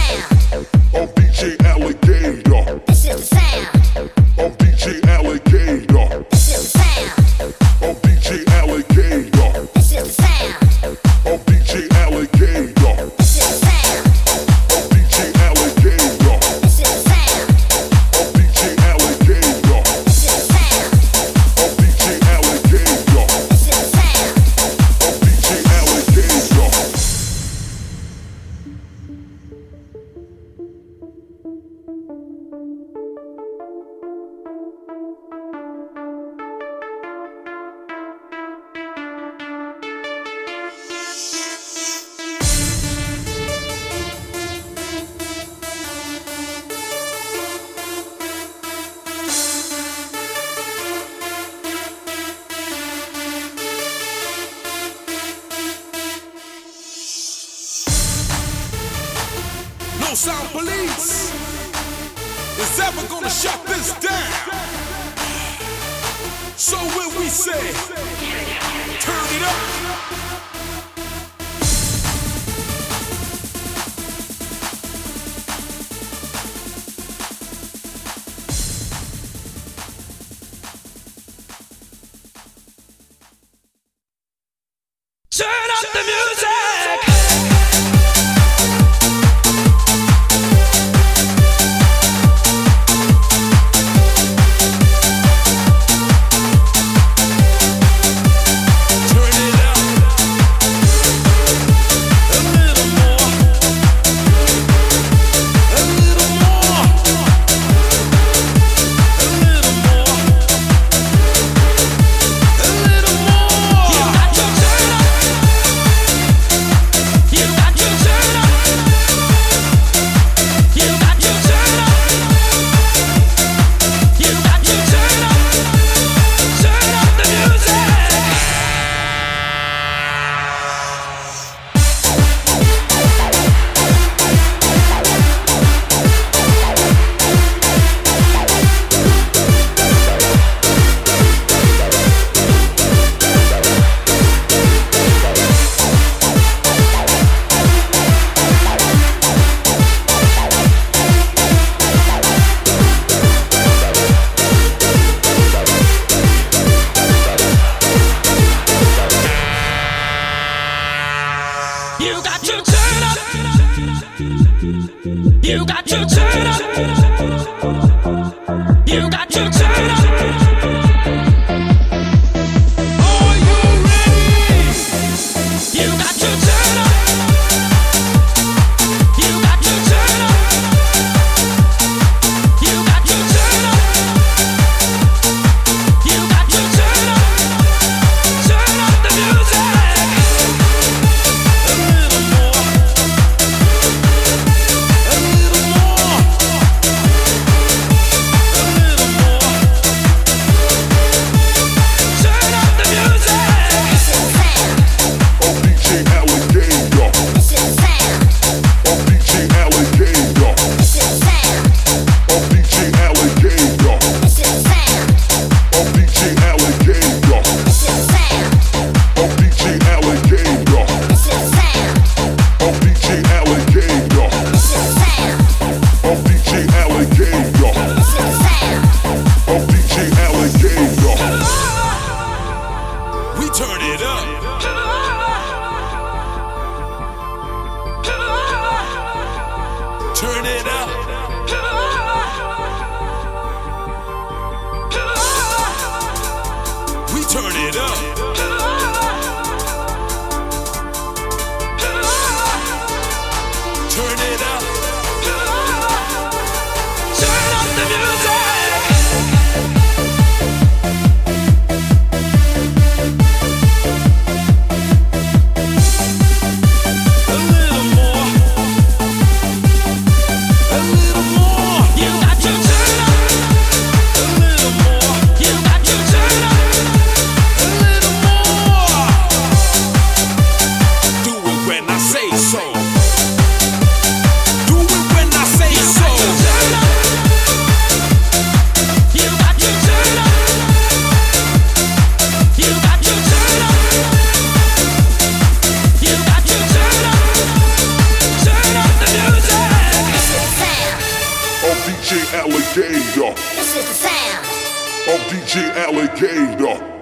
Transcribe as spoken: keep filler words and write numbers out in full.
Sound Police is ever gonna shut this down. So when we say, turn it up. Turn up the music. You got to turn up. You got to turn up. Are you ready? You got to turn up. You got to turn up. You got to turn up. You got to turn up. Turn up the music. You got to turn up. Alligator. This is the sound Of D J Alligator.